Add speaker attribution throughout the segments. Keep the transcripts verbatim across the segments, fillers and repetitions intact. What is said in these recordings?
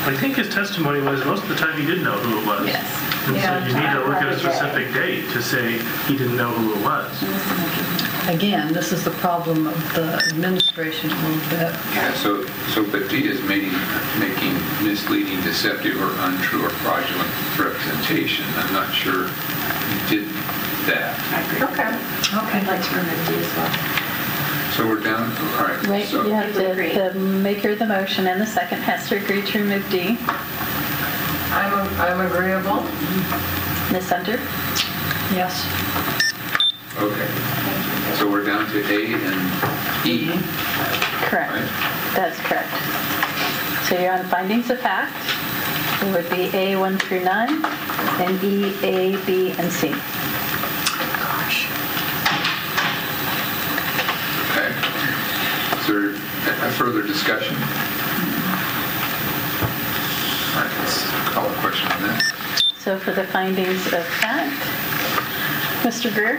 Speaker 1: I think his testimony was most of the time he didn't know who it was.
Speaker 2: Yes.
Speaker 1: And
Speaker 2: Yeah,
Speaker 1: so you need to look at a
Speaker 2: right.
Speaker 1: specific date to say he didn't know who it was.
Speaker 3: Again, this is the problem of the administration a little bit.
Speaker 4: Yeah, so, so but D is making, making misleading, deceptive, or untrue or fraudulent representation. I'm not sure he did that.
Speaker 2: I agree. Okay.
Speaker 3: Okay.
Speaker 2: I'd like to remove D as well.
Speaker 4: So we're down, all right.
Speaker 5: Right,
Speaker 4: so-
Speaker 5: you have
Speaker 2: People agree.
Speaker 5: to, the maker of the motion and the second has to agree to remove D.
Speaker 6: I'm, I'm agreeable.
Speaker 5: Miz Hunter?
Speaker 3: Yes.
Speaker 4: Okay. So we're down to A and E.
Speaker 5: Correct.
Speaker 4: Right.
Speaker 5: That's correct. So you're on findings of fact. It would be A one through nine, and E, A, B, and C.
Speaker 2: Gosh.
Speaker 4: Okay. Is there a further discussion? All right, let's call a question on that.
Speaker 5: So for the findings of fact, Mister Greer?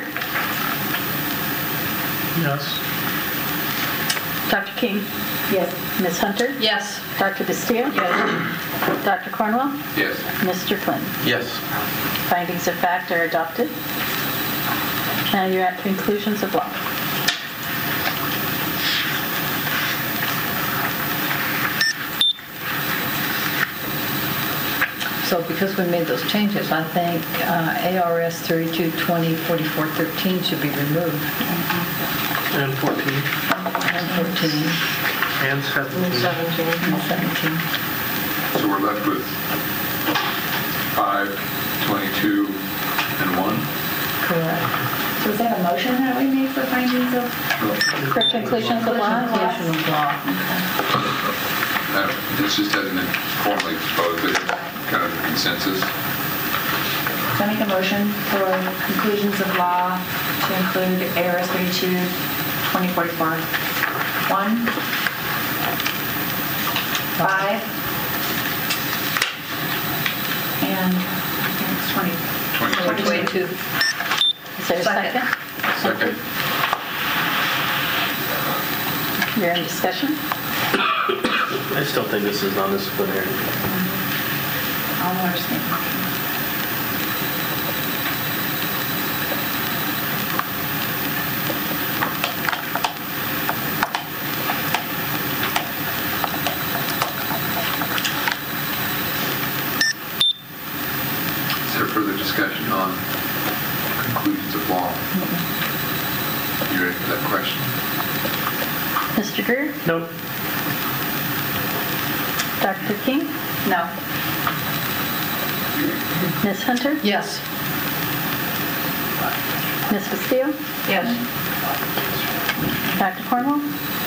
Speaker 1: Yes.
Speaker 5: Doctor King?
Speaker 2: Yes.
Speaker 5: Miz Hunter?
Speaker 3: Yes.
Speaker 5: Doctor Bastia?
Speaker 2: Yes.
Speaker 5: Doctor Cornwell?
Speaker 4: Yes.
Speaker 5: Mister Clinton?
Speaker 7: Yes.
Speaker 5: Findings of fact are adopted. Now you're at conclusions of law.
Speaker 3: So because we made those changes, I think uh, A R S thirty-two twenty forty-four thirteen should be removed.
Speaker 1: And fourteen.
Speaker 3: And fourteen
Speaker 1: And seventeen.
Speaker 6: seventeen.
Speaker 3: and seventeen.
Speaker 4: So we're left with five, twenty-two, and one.
Speaker 3: Correct.
Speaker 2: So is that a motion that we made for findings of?
Speaker 5: For conclusions of law?
Speaker 3: Conclusion of law.
Speaker 4: Uh, This just hasn't been formally proposed, but it's kind of a consensus.
Speaker 2: So I make a motion for conclusions of law to include A R S thirty-two twenty forty-four. One, five, and I think it's twenty.
Speaker 3: twenty-two.
Speaker 5: Is there a second?
Speaker 4: Second.
Speaker 5: You're in discussion?
Speaker 1: I still think this is non-disciplinary.
Speaker 2: All understand.
Speaker 4: Is there further discussion on conclusions of law? You ready for that question?
Speaker 5: Mister Greer?
Speaker 1: Nope.
Speaker 5: Doctor King?
Speaker 2: No.
Speaker 5: Miz Hunter?
Speaker 3: Yes.
Speaker 5: Miz Castillo?
Speaker 6: Yes.
Speaker 5: Doctor Cornwell?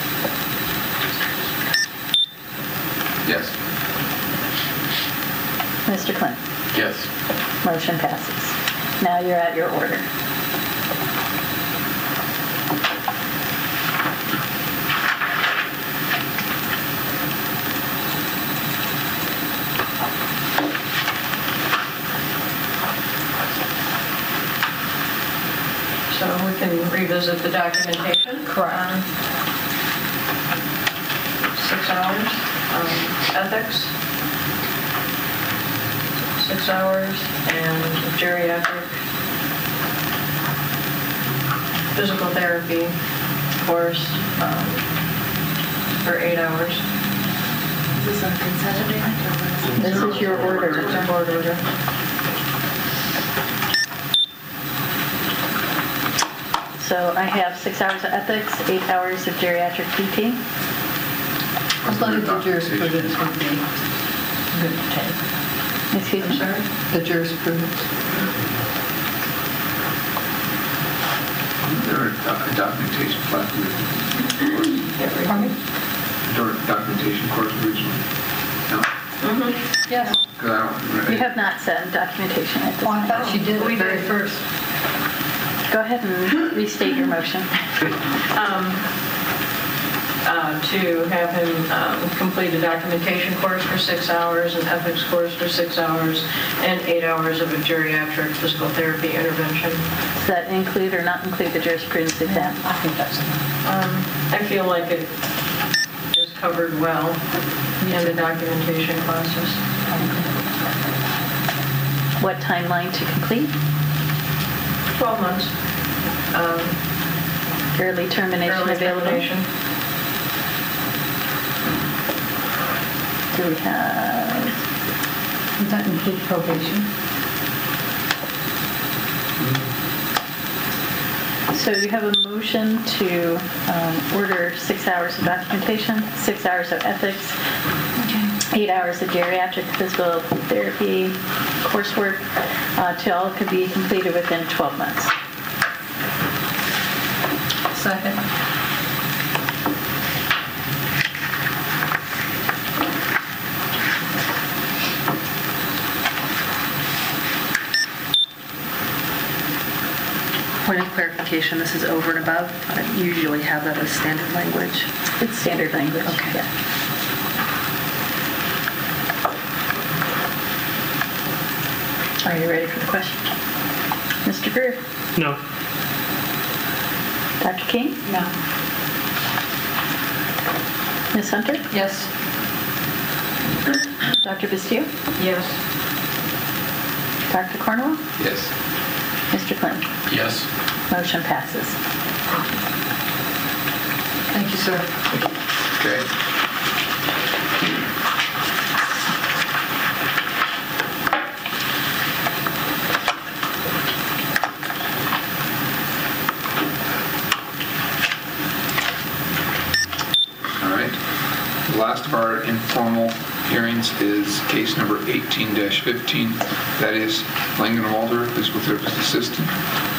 Speaker 4: Yes.
Speaker 5: Mister Clinton?
Speaker 7: Yes.
Speaker 5: Motion passes. Now you're at your order.
Speaker 6: So we can revisit the documentation.
Speaker 3: Correct.
Speaker 6: Um, Six hours. Um, Ethics. Six hours. And geriatric. Physical therapy course um, for eight hours.
Speaker 2: Is this on consent agenda or what is it?
Speaker 5: This is your order.
Speaker 6: It's a board order.
Speaker 5: So I have six hours of ethics, eight hours of geriatric P T.
Speaker 3: I thought the jurisprudence would be good to take.
Speaker 5: Excuse
Speaker 6: I'm
Speaker 5: me?
Speaker 6: sorry?
Speaker 3: The jurisprudence.
Speaker 4: There are doc- documentation classes.
Speaker 3: Pardon me?
Speaker 4: There are documentation course originally. No?
Speaker 3: Yes.
Speaker 4: 'Cause I don't.
Speaker 5: You have not said documentation at this
Speaker 3: Oh, I
Speaker 5: point.
Speaker 3: thought she did
Speaker 6: We
Speaker 3: the very
Speaker 6: did.
Speaker 3: first.
Speaker 5: Go ahead and restate your motion.
Speaker 6: Um, uh, to have him um, complete a documentation course for six hours, an ethics course for six hours, and eight hours of a geriatric physical therapy intervention.
Speaker 5: Does that include or not include the jurisprudence exam?
Speaker 3: I think that's enough.
Speaker 6: Um, I feel like it is covered well. and the documentation process.
Speaker 5: What timeline to complete?
Speaker 6: twelve months. Um,
Speaker 5: Early termination
Speaker 6: early
Speaker 5: available?
Speaker 6: termination.
Speaker 5: Do we have,
Speaker 3: Does that include probation?
Speaker 5: so you have a motion to um, order six hours of documentation, six hours of ethics, eight hours of geriatric physical therapy coursework, uh, to all could be completed within twelve months.
Speaker 3: Second.
Speaker 7: Point of clarification, this is over and above. I usually have that as standard language.
Speaker 5: It's standard language.
Speaker 7: Okay.
Speaker 5: Yeah. Are you ready for the question? Mister Greer?
Speaker 1: No.
Speaker 5: Doctor King?
Speaker 3: No.
Speaker 5: Miz Hunter?
Speaker 3: Yes.
Speaker 5: Doctor Bastiu?
Speaker 6: Yes.
Speaker 5: Doctor Cornwell?
Speaker 4: Yes.
Speaker 5: Mister Clinton?
Speaker 1: Yes.
Speaker 5: Motion passes.
Speaker 3: Thank you, sir.
Speaker 4: Okay. All right. The last of our informal hearings is case number eighteen dash fifteen. That is Langdon Walter, physical therapist assistant.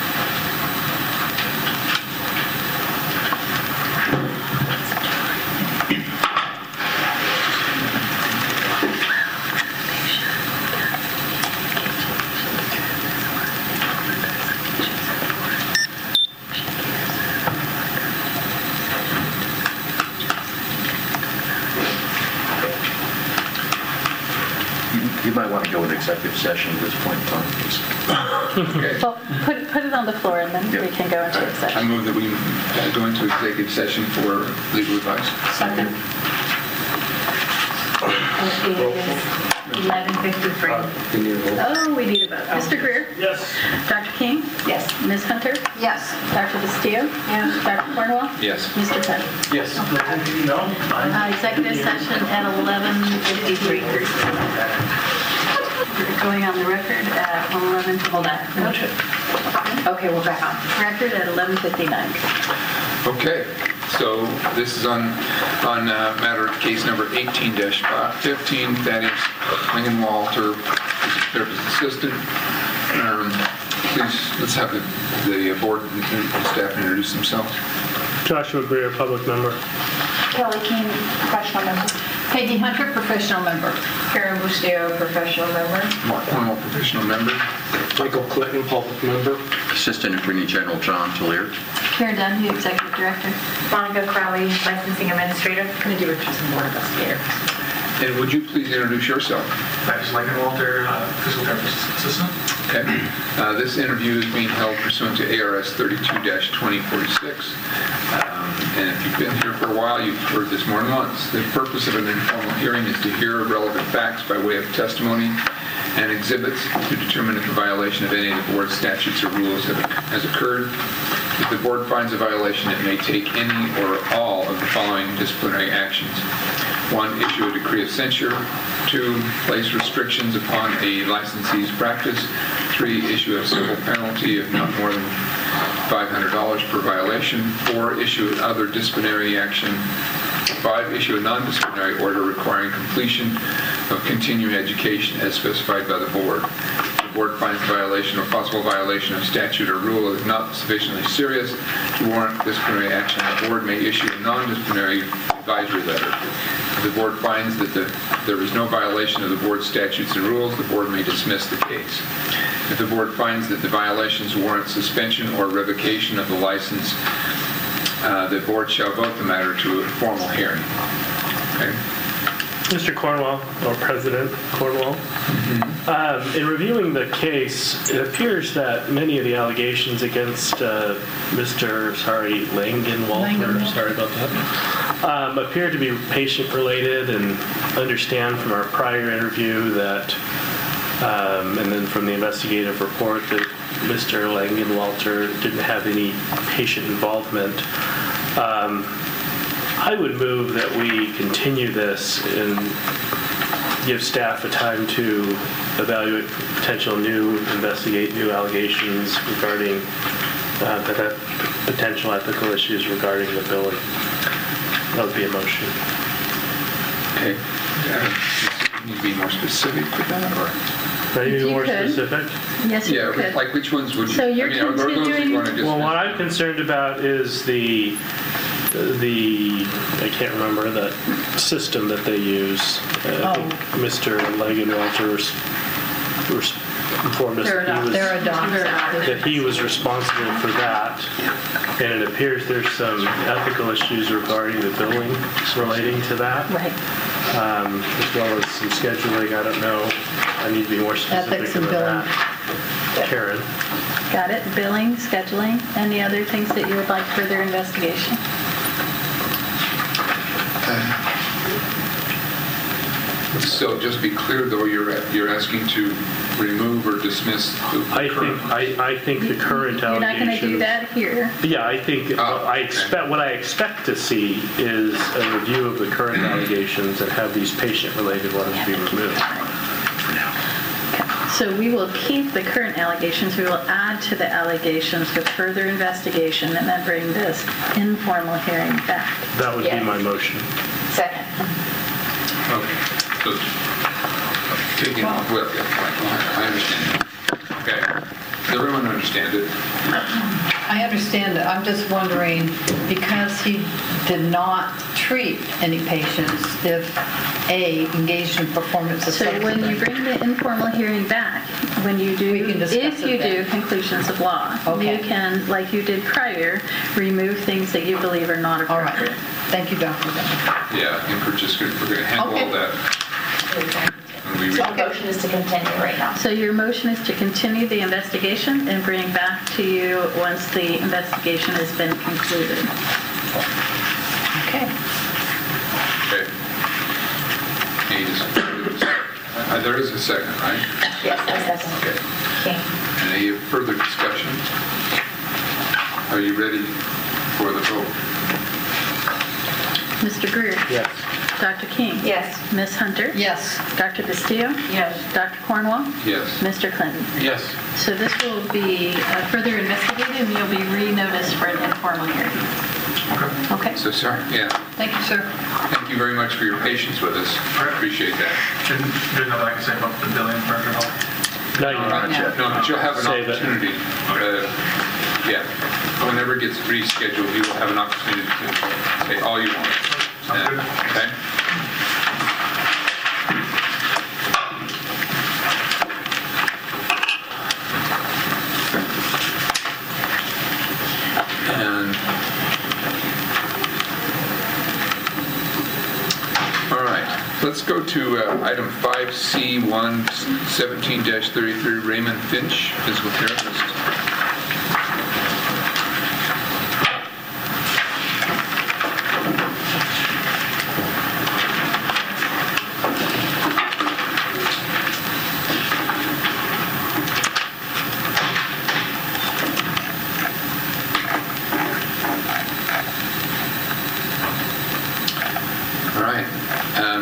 Speaker 8: You might want to go into executive session at this point in time, please.
Speaker 4: Okay.
Speaker 5: Well, put, put it on the floor and then we can go into
Speaker 4: I
Speaker 5: executive.
Speaker 4: move that we uh, go into executive session for legal advice.
Speaker 3: Second.
Speaker 5: eleven fifty-three. Oh, we need a vote. Mister Greer?
Speaker 1: Yes.
Speaker 5: Doctor King?
Speaker 3: Yes.
Speaker 5: Miz Hunter?
Speaker 3: Yes.
Speaker 5: Doctor Bastiu? Yes. Doctor Cornwell?
Speaker 4: Yes.
Speaker 5: Mister Clinton?
Speaker 1: Yes. No.
Speaker 5: Uh, Executive session at eleven fifty-three. Going on the record at eleven, hold on. Okay, we're back on. Record at eleven fifty-nine.
Speaker 4: Okay, so this is on, on uh, matter of case number eighteen dash fifteen, that is Langdon Walter, therapist assistant. Um, Please, let's have the, the board and the staff introduce themselves.
Speaker 1: Joshua Greer, public member.
Speaker 2: Kelly King, professional member.
Speaker 3: Peggy Hunter, professional member.
Speaker 6: Karen Bustillo, professional member.
Speaker 4: Mark Cornwell, professional member.
Speaker 1: Michael Clinton, public member.
Speaker 8: Assistant Attorney General John Talier.
Speaker 5: Karen Dunn, Executive Director.
Speaker 2: Monica Crowley, licensing administrator.
Speaker 3: Committee Richardson, board investigator.
Speaker 4: And would you please introduce yourself?
Speaker 9: That is Langdon Walter, uh, physical therapist assistant.
Speaker 4: Okay. Uh, This interview is being held pursuant to A R S thirty-two dash twenty forty-six. Um, And if you've been here for a while, you've heard this more than once. The purpose of an informal hearing is to hear relevant facts by way of testimony and exhibits to determine if a violation of any of the board's statutes or rules have- has occurred. If the board finds a violation, it may take any or all of the following disciplinary actions. One, issue a decree of censure. Two, place restrictions upon a licensee's practice. Three, issue a civil penalty of not more than five hundred dollars per violation. Four, issue other disciplinary action. Five, issue a non-disciplinary order requiring completion of continuing education as specified by the board. If the board finds the violation or possible violation of statute or rule is not sufficiently serious to warrant disciplinary action, the board may issue a non-disciplinary advisory letter. If the board finds that the, there is no violation of the board's statutes and rules, the board may dismiss the case. If the board finds that the violations warrant suspension or revocation of the license, uh, the board shall vote the matter to a formal hearing. Okay?
Speaker 1: Mister Cornwell, or President Cornwell. Um, in reviewing the case, it appears that many of the allegations against uh, Mister Sorry Langenwalter,
Speaker 3: Langenwalter.
Speaker 1: sorry about that, um, appear to be patient-related, and understand from our prior interview that, um, and then from the investigative report, that Mister Langenwalter didn't have any patient involvement. Um, I would move that we continue this and give staff a time to evaluate potential new, investigate new allegations regarding uh, the the potential ethical issues regarding the billing. That would be a motion.
Speaker 4: Okay. Uh, Need to be more specific with that, or?
Speaker 1: Can I be
Speaker 5: If you
Speaker 1: more
Speaker 5: could.
Speaker 1: specific?
Speaker 5: Yes, you
Speaker 4: Yeah,
Speaker 5: could.
Speaker 4: like which ones would you?
Speaker 5: So you're
Speaker 4: I mean, are there those you
Speaker 5: continuing-
Speaker 4: want to just?
Speaker 1: Well, what I'm concerned about is the, the, I can't remember, that system that they use. Uh, I think Mister Langenwalter was, was informed us that he was,
Speaker 3: Theradox.
Speaker 1: that he was responsible for that. And it appears there's some ethical issues regarding the billing relating to that,
Speaker 5: Right.
Speaker 1: um, as well as some scheduling. I don't know. I need to be more specific
Speaker 3: Ethics and
Speaker 1: about
Speaker 3: billing.
Speaker 1: that. Karen?
Speaker 5: Got it. Billing, scheduling, any other things that you would like further investigation?
Speaker 4: So just be clear, though, you're, you're asking to remove or dismiss the
Speaker 1: I
Speaker 4: current.
Speaker 1: think, I, I think the current
Speaker 5: You're not going to do
Speaker 1: allegations.
Speaker 5: that here.
Speaker 1: Yeah, I think,
Speaker 4: Oh,
Speaker 1: I
Speaker 4: okay.
Speaker 1: expect, what I expect to see is a review of the current allegations and have these patient-related ones be removed.
Speaker 5: So we will keep the current allegations. We will add to the allegations with further investigation and then bring this informal hearing back.
Speaker 1: That would be
Speaker 2: Yes.
Speaker 1: my motion.
Speaker 2: Second.
Speaker 4: Okay. So taking, well, yeah, fine, I understand. Okay. Does everyone understand it?
Speaker 3: I understand it. I'm just wondering, because he did not treat any patients, if A, engaged in performance of
Speaker 5: So when you bring the informal hearing back, when you do,
Speaker 3: We can discuss
Speaker 5: if
Speaker 3: it
Speaker 5: you
Speaker 3: then.
Speaker 5: do conclusions of law,
Speaker 3: Okay.
Speaker 5: you can, like you did prior, remove things that you believe are not
Speaker 3: All
Speaker 5: appropriate.
Speaker 3: right. Thank you, Doctor Bennett.
Speaker 4: Yeah, I think we're just going to, we're going to handle all
Speaker 3: Okay.
Speaker 4: that. when we
Speaker 2: So
Speaker 4: read
Speaker 2: the motion is to continue right now.
Speaker 5: So your motion is to continue the investigation and bring back to you once the investigation has been concluded.
Speaker 3: Okay.
Speaker 4: Okay. Any dis- uh, There is a second, right?
Speaker 2: Yes, I second.
Speaker 4: Okay.
Speaker 2: Okay.
Speaker 4: Any further discussion? Are you ready for the vote?
Speaker 5: Mister Greer?
Speaker 1: Yes.
Speaker 5: Doctor King?
Speaker 2: Yes.
Speaker 5: Miz Hunter?
Speaker 3: Yes.
Speaker 5: Doctor Castillo?
Speaker 6: Yes.
Speaker 5: Doctor Cornwall?
Speaker 4: Yes.
Speaker 5: Mister Clinton?
Speaker 1: Yes.
Speaker 5: So this will be uh, further investigated and you'll be re-noticed for an informal hearing. Okay?
Speaker 4: So, sorry, yeah.
Speaker 3: Thank you, sir.
Speaker 4: Thank you very much for your patience with us. I appreciate that.
Speaker 9: Didn't, didn't know what I could say about the billing for Director Hall.
Speaker 1: No, you're not
Speaker 3: now.
Speaker 1: yet.
Speaker 4: No, but you'll have an
Speaker 1: Save it.
Speaker 4: opportunity. uh, Yeah. Whenever it gets rescheduled, you will have an opportunity to say all you want.
Speaker 9: Sounds good.
Speaker 4: Okay? And, all right, let's go to uh, item five C one, seventeen thirty-three, Raymond Finch, physical therapist. All right. Um,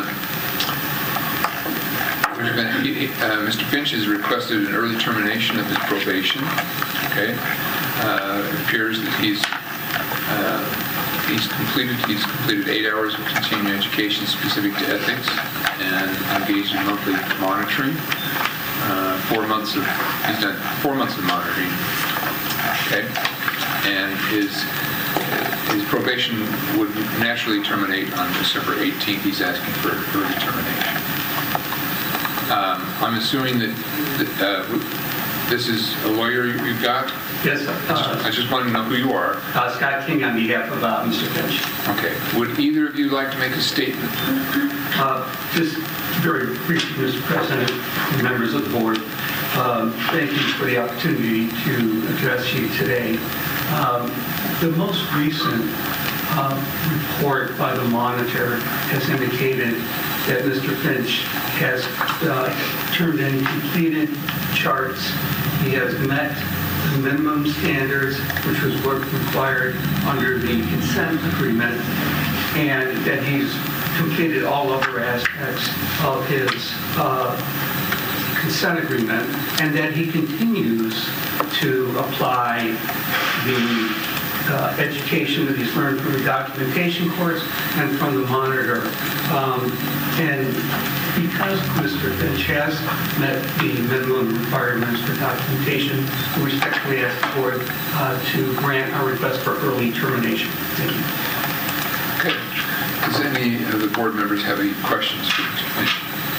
Speaker 4: we're gonna- he- he- uh, Mister Finch has requested an early termination of his probation. Okay. Uh, It appears that he's uh, he's completed he's completed eight hours of continuing education specific to ethics and engaged in monthly monitoring. Uh, four months of he's done four months of monitoring. Okay. And his his probation would naturally terminate on December eighteenth. He's asking for early termination. Um, I'm assuming that, that uh, this is a lawyer you've got?
Speaker 10: Yes, uh,
Speaker 4: I just want to know who you are.
Speaker 10: uh, Scott King on behalf of uh, Mister Finch.
Speaker 4: Okay. Would either of you like to make a statement?
Speaker 10: Uh, Just very briefly, Mister President, and members of the board. Um, Thank you for the opportunity to address you today. Um, The most recent uh, report by the monitor has indicated that Mister Finch has uh, turned in completed charts. He has met the minimum standards, which was what required under the consent agreement, and that he's completed all other aspects of his uh, consent agreement, and that he continues to apply the uh, education that he's learned from the documentation course and from the monitor. Um, and because Mister Finch has met the minimum requirements for documentation, we respectfully ask the board uh, to grant our request for early termination. Thank you.
Speaker 4: Okay. Does any of the board members have any questions for Mister Finch?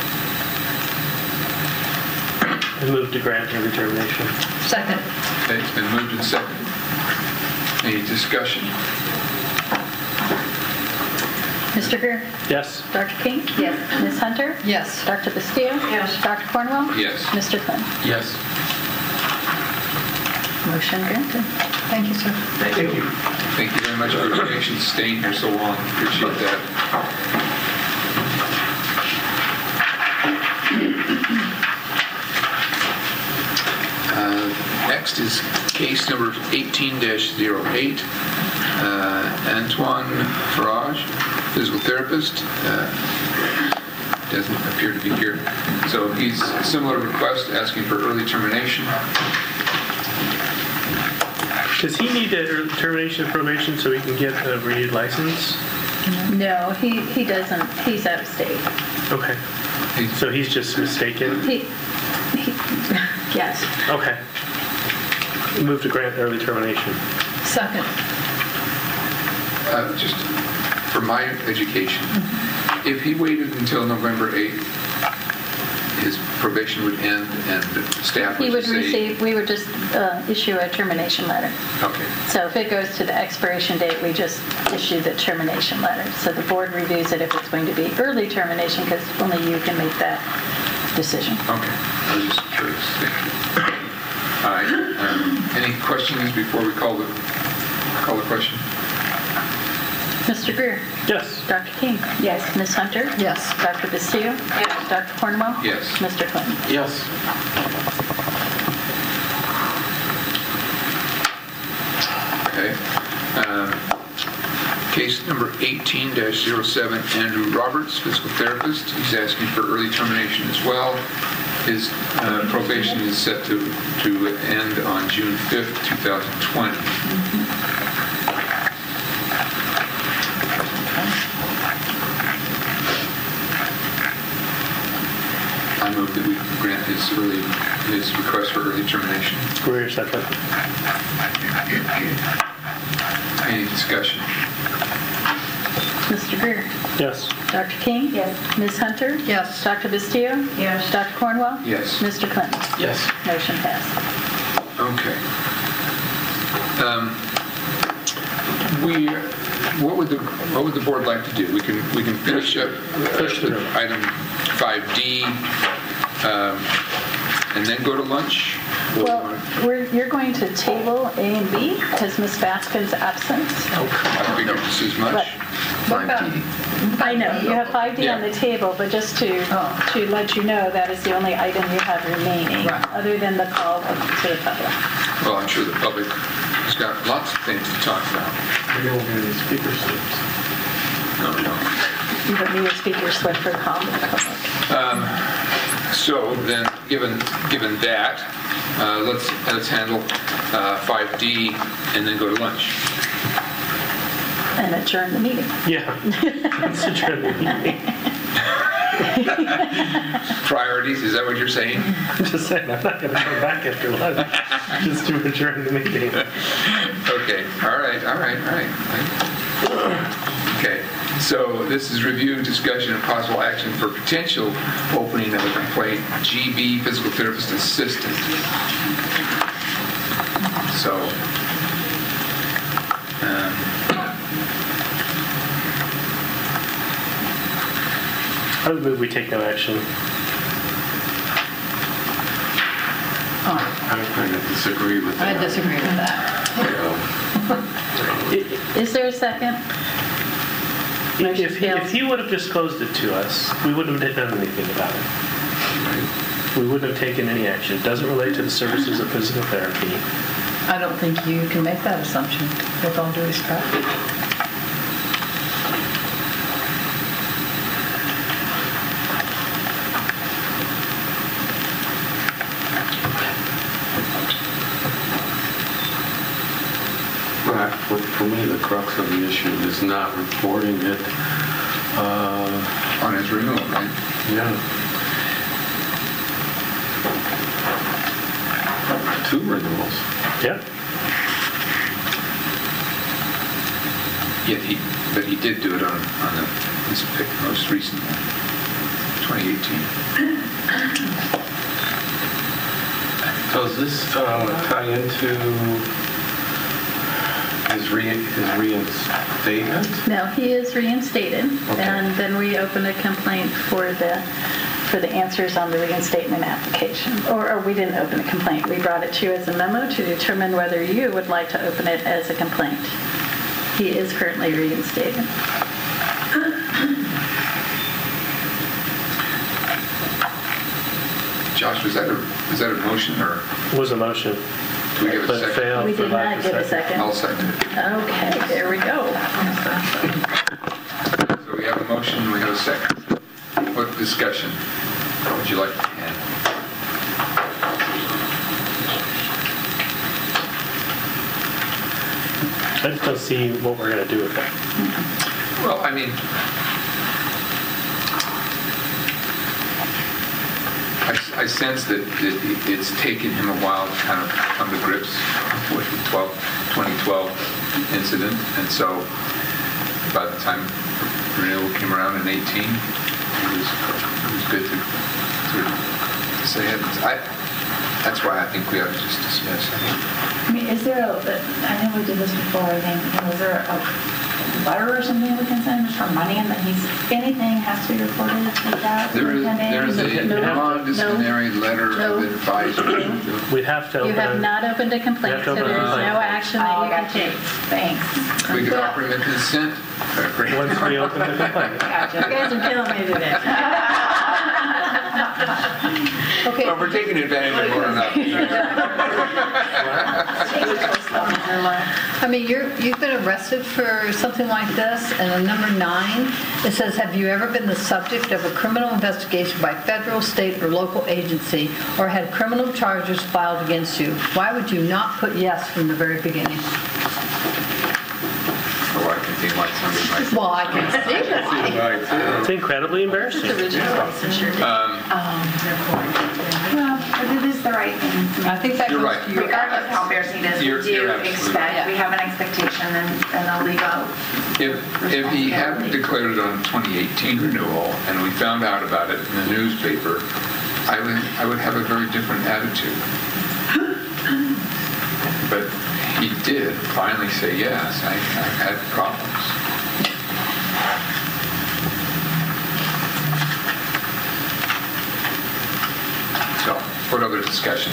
Speaker 1: I move to grant early termination.
Speaker 3: Second.
Speaker 4: Okay, it's been moved and seconded. Any discussion?
Speaker 5: Mister Greer?
Speaker 1: Yes.
Speaker 5: Doctor King?
Speaker 3: Yes.
Speaker 5: Miz Hunter?
Speaker 3: Yes.
Speaker 5: Doctor Bastillo?
Speaker 6: Yes.
Speaker 5: Doctor Cornwell?
Speaker 4: Yes.
Speaker 5: Mister Quinn?
Speaker 8: Yes.
Speaker 5: Motion granted.
Speaker 3: Thank you, sir.
Speaker 10: Thank you.
Speaker 4: Thank you very much for your patience staying here so long. Appreciate that. Uh, Next is case number eighteen dash oh eight. Uh, Antoine Farage, physical therapist, uh, doesn't appear to be here. So he's a similar request, asking for early termination.
Speaker 1: Does he need a early termination of probation so he can get a renewed license?
Speaker 5: No, he, he doesn't. He's out of state.
Speaker 1: Okay. So he's just mistaken?
Speaker 5: He, he yes.
Speaker 1: Okay. Move to grant early termination.
Speaker 3: Second.
Speaker 4: Uh, Just for my education, if he waited until November eighth, his probation would end and staff
Speaker 5: He
Speaker 4: would
Speaker 5: would
Speaker 4: just say...
Speaker 5: receive, we would just uh, issue a termination letter.
Speaker 4: Okay.
Speaker 5: So if it goes to the expiration date, we just issue the termination letter. So the board reviews it if it's going to be early termination, because only you can make that decision.
Speaker 4: Okay. I was just curious. Thank you. All right. Um, Any questions before we call the, call the question?
Speaker 5: Mister Greer?
Speaker 1: Yes.
Speaker 5: Doctor King? Yes. Miz Hunter?
Speaker 3: Yes.
Speaker 5: Doctor Bastillo?
Speaker 6: Yes.
Speaker 5: Doctor Cornwell?
Speaker 4: Yes.
Speaker 5: Mister Clinton?
Speaker 8: Yes.
Speaker 4: Okay. Um, Case number eighteen dash oh seven, Andrew Roberts, physical therapist. He's asking for early termination as well. His uh, probation is set to, to end on June fifth, twenty twenty. I move that we grant his early, his request for early termination.
Speaker 1: Greer, second.
Speaker 4: Any discussion?
Speaker 5: Mister Greer?
Speaker 1: Yes.
Speaker 5: Doctor King? Yes. Miz Hunter?
Speaker 3: Yes.
Speaker 5: Doctor Bastillo?
Speaker 6: Yes.
Speaker 5: Doctor Cornwell?
Speaker 4: Yes.
Speaker 5: Mister Clinton?
Speaker 8: Yes.
Speaker 5: Motion passed.
Speaker 4: Okay. Um, We, what would the, what would the board like to do? We can, we can finish up uh,
Speaker 1: Push through.
Speaker 4: item five D, um, and then go to lunch? Or do you
Speaker 5: Well,
Speaker 4: wanna-
Speaker 5: we're, you're going to table A and B because Miz Baskin's absent.
Speaker 4: I figured just as much.
Speaker 5: But
Speaker 3: What about,
Speaker 5: I know, you have five D on
Speaker 4: Yeah.
Speaker 5: the table, but just to,
Speaker 3: Oh.
Speaker 5: to let you know, that is the only item you have remaining,
Speaker 3: Right.
Speaker 5: other than the call to the public.
Speaker 4: Well, I'm sure the public has got lots of things to talk about.
Speaker 1: We're going to do speaker slips.
Speaker 4: No, no.
Speaker 5: You don't need a speaker slip for the call to the public.
Speaker 4: So then, given, given that, uh, let's, let's handle uh, five D and then go to lunch.
Speaker 5: And adjourn the meeting.
Speaker 1: Yeah. Let's adjourn the meeting.
Speaker 4: Priorities, is that what you're saying?
Speaker 1: I'm just saying, I'm not going to come back after lunch just to adjourn the meeting.
Speaker 4: Okay, all right, all right, all right. Okay, so this is review, discussion, and possible action for potential opening of a complaint, G B, physical therapist assistant. So, um,
Speaker 1: I would move we take no action.
Speaker 3: Oh,
Speaker 8: I kind of disagree with
Speaker 3: I
Speaker 8: that.
Speaker 3: disagree with that.
Speaker 8: Yeah.
Speaker 5: Is there a second? Motion
Speaker 1: If,
Speaker 5: fails.
Speaker 1: if he would have disclosed it to us, we wouldn't have done anything about it. We wouldn't have taken any action. It doesn't relate to the services of physical therapy.
Speaker 3: I don't think you can make that assumption, with all due respect.
Speaker 8: But For for me, the crux of the issue is not reporting it. Uh,
Speaker 4: On his renewal, right?
Speaker 8: Yeah. Two renewals.
Speaker 1: Yeah.
Speaker 4: Yet he, but he did do it on, on the, his pick, most recent one, twenty eighteen.
Speaker 8: Does this uh, tie into his re his reinstatement?
Speaker 5: No, he is reinstated,
Speaker 8: Okay.
Speaker 5: and then we open a complaint for the, for the answers on the reinstatement application. Or, or we didn't open a complaint, we brought it to you as a memo to determine whether you would like to open it as a complaint. He is currently reinstated.
Speaker 4: Josh, was that a, was that a motion or
Speaker 1: Was a motion.
Speaker 4: do we get a
Speaker 1: But
Speaker 4: second?
Speaker 1: failed
Speaker 5: We
Speaker 1: for
Speaker 5: did
Speaker 1: lack
Speaker 5: not
Speaker 1: of
Speaker 5: get a
Speaker 1: second.
Speaker 4: I'll
Speaker 5: second.
Speaker 4: second it.
Speaker 5: Okay, there we go.
Speaker 4: So we have a motion, we have a second. What discussion would you like to have?
Speaker 1: I just don't see what we're going to do with that.
Speaker 4: Well, I mean, I, I sense that it, it's taken him a while to kind of come to grips with the twelve, twenty twelve incident, and so by the time renewal came around in eighteen, it was, it was good to, to, to say it. I, that's why I think we ought to just dismiss. I think
Speaker 2: I mean, is there a, I know we did this before, I think, you know, is there a letter or something we can send just for money and that he's, anything has to be reported like that?
Speaker 4: there is
Speaker 2: within
Speaker 4: there is a
Speaker 5: No, no,
Speaker 4: non-disciplinary letter
Speaker 5: no.
Speaker 4: of advisory.
Speaker 1: We'd have to
Speaker 5: You
Speaker 1: open
Speaker 5: have
Speaker 1: a-
Speaker 5: not opened a complaint,
Speaker 1: You have
Speaker 5: so
Speaker 1: to open a
Speaker 5: there is
Speaker 1: complaint.
Speaker 5: no action that
Speaker 2: Oh,
Speaker 5: you can
Speaker 2: gotcha.
Speaker 5: take.
Speaker 2: Thanks.
Speaker 4: We could offer him a consent.
Speaker 1: once we open the complaint.
Speaker 2: Gotcha.
Speaker 5: You guys are killing me today.
Speaker 3: Okay,
Speaker 4: Well, we're taking advantage of one another.
Speaker 3: I mean, you're, you've been arrested for something like this, and on number nine, it says, have you ever been the subject of a criminal investigation by federal, state, or local agency, or had criminal charges filed against you? Why would you not put yes from the very beginning?
Speaker 4: Oh, I can think like something like
Speaker 3: Well, I can see why.
Speaker 1: It's incredibly embarrassing.
Speaker 2: Well, but it is the right thing.
Speaker 3: I think that
Speaker 4: You're
Speaker 3: goes
Speaker 4: right.
Speaker 3: to your
Speaker 2: Regardless of how embarrassing it is,
Speaker 4: You're-
Speaker 2: we do
Speaker 4: you're absolutely
Speaker 2: expect, we have an expectation and, and a legal.
Speaker 4: If, if he hadn't declared it on twenty eighteen renewal and we found out about it in the newspaper, I would, I would have a very different attitude. But he did finally say yes. I, I've had problems. So, what other discussions?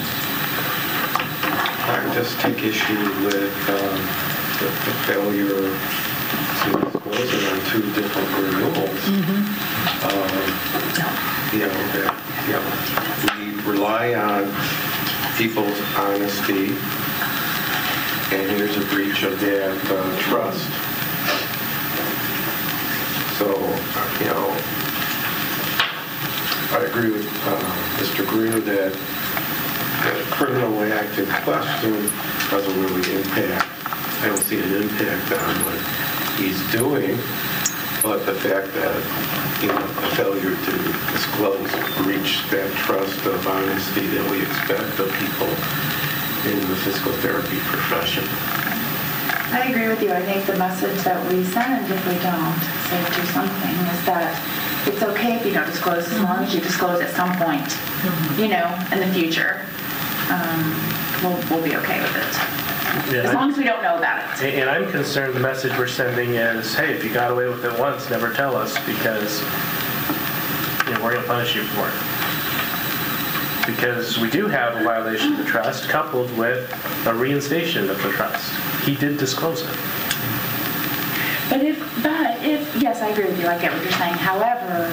Speaker 8: I just take issue with um, the the failure to disclose it on two different renewals. Um, You know, that, you know, we rely on people's honesty, and here's a breach of that uh, trust. So, you know, I agree with uh, Mister Greer that the criminal act in question doesn't really impact, I don't see an impact on what he's doing, but the fact that, you know, the failure to disclose breach that trust of honesty that we expect of people in the physical therapy profession.
Speaker 2: I agree with you. I think the message that we send if we don't say do something is that it's okay if you don't disclose as long as you disclose at some point, you know, in the future. Um, we'll, we'll be okay with it.
Speaker 1: Yeah,
Speaker 2: As long as we don't know about it.
Speaker 1: And I'm concerned the message we're sending is, hey, if you got away with it once, never tell us, because we're going to punish you for it. Because we do have a violation of the trust coupled with a reinstation of the trust. He did disclose it.
Speaker 2: But if, but if, yes, I agree with you, I get what you're saying. However,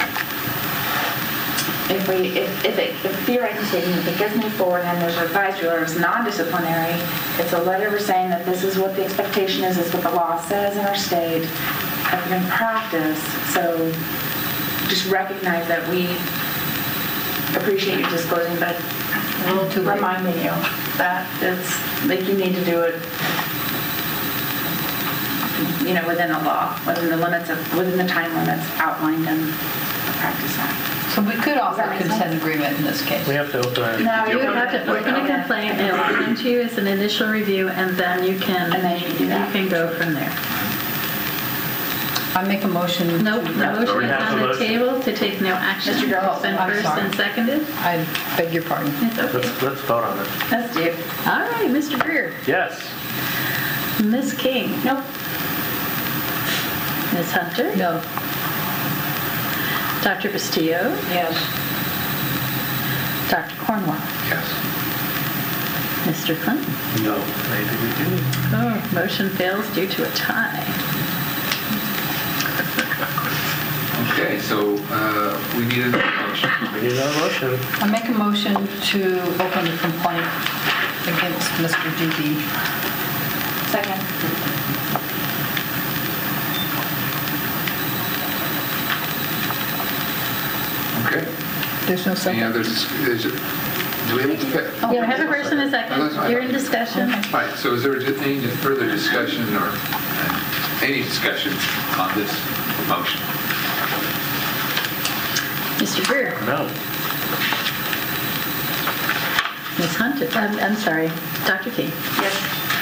Speaker 2: if we, if, if it, if theoretically speaking, if it gets moved forward and there's advisory or it's non-disciplinary, it's a letter we're saying that this is what the expectation is, this is what the law says in our state, have been practiced. So just recognize that we appreciate you disclosing, but reminding you that it's, like you need to do it, you know, within the law, within the limits of, within the time limits outlined in the Practice Act.
Speaker 3: So we could offer
Speaker 2: that
Speaker 3: a
Speaker 2: make
Speaker 3: consent
Speaker 2: sense?
Speaker 3: agreement in this case.
Speaker 1: We have to open it.
Speaker 2: No,
Speaker 5: You would have to open a complaint, and it'll get into you as an initial review, and then you can,
Speaker 2: And then you can do that.
Speaker 5: you can go from there.
Speaker 3: I make a motion.
Speaker 5: Nope, the
Speaker 3: to-
Speaker 5: motion
Speaker 1: we
Speaker 5: is
Speaker 1: have
Speaker 5: on
Speaker 1: a
Speaker 5: the
Speaker 1: motion.
Speaker 5: table to take no action.
Speaker 2: Mister Gerald,
Speaker 5: It's been
Speaker 3: I'm
Speaker 5: first
Speaker 3: sorry.
Speaker 5: and seconded.
Speaker 3: I beg your pardon.
Speaker 5: It's okay.
Speaker 1: Let's, let's vote on it.
Speaker 2: Let's do.
Speaker 5: All right, Mister Greer.
Speaker 1: Yes.
Speaker 5: Miz King.
Speaker 2: Nope.
Speaker 5: Miz Hunter.
Speaker 3: No.
Speaker 5: Doctor Castillo.
Speaker 6: Yes.
Speaker 5: Doctor Cornwell.
Speaker 4: Yes.
Speaker 5: Mister Clinton.
Speaker 1: No. Maybe we do.
Speaker 5: Oh, motion fails due to a tie.
Speaker 4: Okay, so uh, we need another motion.
Speaker 1: We need another motion.
Speaker 3: I make a motion to open a complaint against Mister G B.
Speaker 2: Second.
Speaker 4: Okay.
Speaker 3: There's no
Speaker 4: Any
Speaker 3: second.
Speaker 4: other, dis- is it- do we have to?
Speaker 5: You have a first and a
Speaker 4: Oh, that's
Speaker 5: second.
Speaker 4: fine.
Speaker 5: You're in discussion.
Speaker 4: All right, so is there any further discussion or uh, any discussion on this motion?
Speaker 5: Mister Greer.
Speaker 1: No.
Speaker 5: Miz Hunter. I'm, I'm sorry. Doctor King.
Speaker 2: Yes.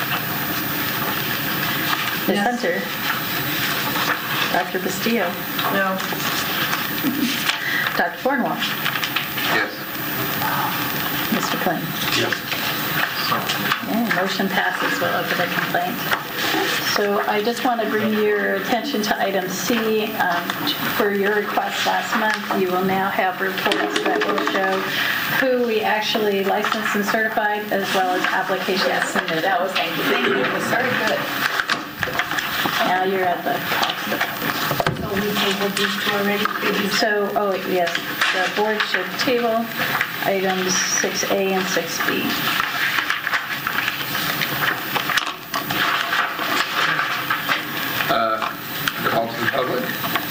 Speaker 5: Miz
Speaker 3: Yes.
Speaker 5: Hunter. Doctor Castillo.
Speaker 6: No.
Speaker 5: Doctor Cornwell.
Speaker 4: Yes.
Speaker 5: Mister Clinton.
Speaker 1: Yes.
Speaker 5: Okay, motion passes. We'll open a complaint. So I just want to bring your attention to item C. Um, For your request last month, you will now have reports that will show who we actually licensed and certified, as well as applications submitted.
Speaker 2: That was, thank you. Thank you. It was very good.
Speaker 5: Now you're at the top.
Speaker 2: So we tabled these two already?
Speaker 5: So, oh, yes, the board should table items six A and six B.
Speaker 4: Call to the public?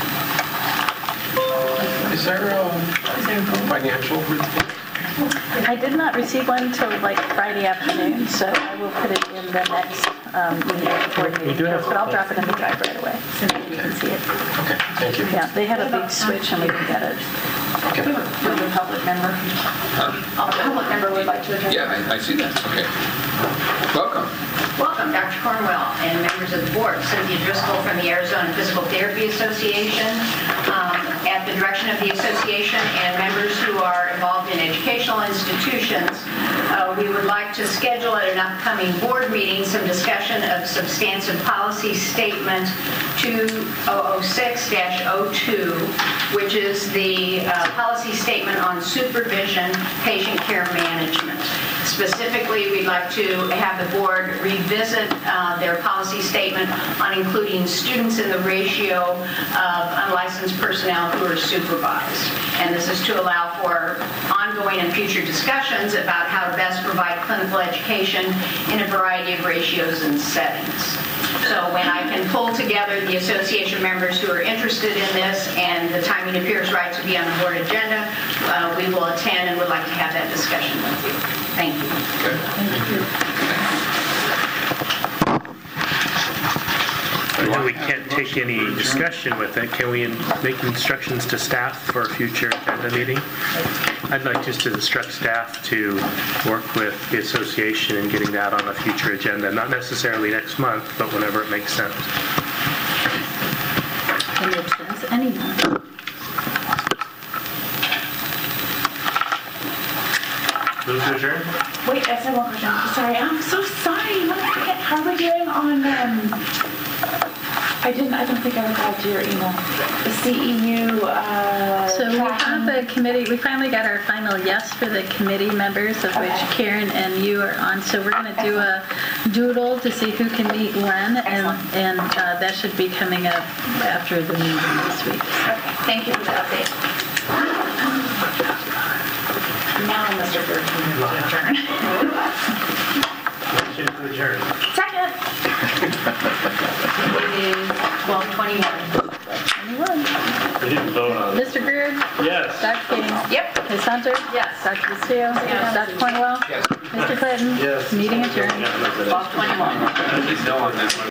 Speaker 8: Is there a financial report?
Speaker 5: I did not receive one until like Friday afternoon, so I will put it in the next um, meeting, board meeting.
Speaker 1: We do have-
Speaker 5: But I'll drop it in the drive right away, so that you can see it.
Speaker 8: Okay, thank you.
Speaker 5: Yeah, they had a big switch and we can get it.
Speaker 8: Okay.
Speaker 2: We have a public member.
Speaker 4: Huh?
Speaker 2: A public member would like to address.
Speaker 4: Yeah, I I see that, okay. Welcome.
Speaker 11: Welcome, Doctor Cornwell and members of the board. Cynthia Driscoll from the Arizona Physical Therapy Association. Um, At the direction of the association and members who are involved in educational institutions, uh, we would like to schedule at an upcoming board meeting some discussion of substantive policy statement two thousand six dash oh two, which is the uh, policy statement on supervision, patient care management. Specifically, we'd like to have the board revisit uh, their policy statement on including students in the ratio of unlicensed personnel who are supervised. And this is to allow for ongoing and future discussions about how to best provide clinical education in a variety of ratios and settings. So when I can pull together the association members who are interested in this and the timing appears right to be on the board agenda, uh, we will attend and would like to have that discussion with you. Thank you.
Speaker 4: Okay. Thank you.
Speaker 1: I know we can't take any discussion with it. Can we make instructions to staff for a future agenda meeting? I'd like just to instruct staff to work with the association in getting that on a future agenda, not necessarily next month, but whenever it makes sense.
Speaker 5: It makes sense anytime.
Speaker 1: Move to adjourn?
Speaker 2: Wait, I said one question. Sorry, I'm so sorry. Let me forget. How are we doing on, um, I didn't, I don't think I replied to your email. The C E U. Uh,
Speaker 5: So we have
Speaker 2: tracking.
Speaker 5: the committee, we finally got our final yes for the committee members, of which
Speaker 2: Okay.
Speaker 5: Karen and you are on. So we're going to do a doodle to see who can meet when, and,
Speaker 2: Excellent.
Speaker 5: and uh, that should be coming up after the meeting this week.
Speaker 2: Okay, thank you for the update. Now, Mister Bird, can you adjourn?
Speaker 1: Motion to adjourn.
Speaker 2: Second.
Speaker 11: It is twelve twenty-one.
Speaker 1: We didn't vote on it.
Speaker 5: Mister Greer?
Speaker 1: Yes.
Speaker 5: Doctor King?
Speaker 11: Yep.
Speaker 5: Miz Hunter?
Speaker 11: Yes.
Speaker 5: Doctor Castillo?
Speaker 11: Yes.
Speaker 5: Doctor Cornwell?
Speaker 4: Yes.
Speaker 5: Mister Clinton?
Speaker 1: Yes.
Speaker 5: Meeting adjourned.
Speaker 1: Yeah, that's it.
Speaker 11: twelve twenty-one.
Speaker 1: I just don't want that one.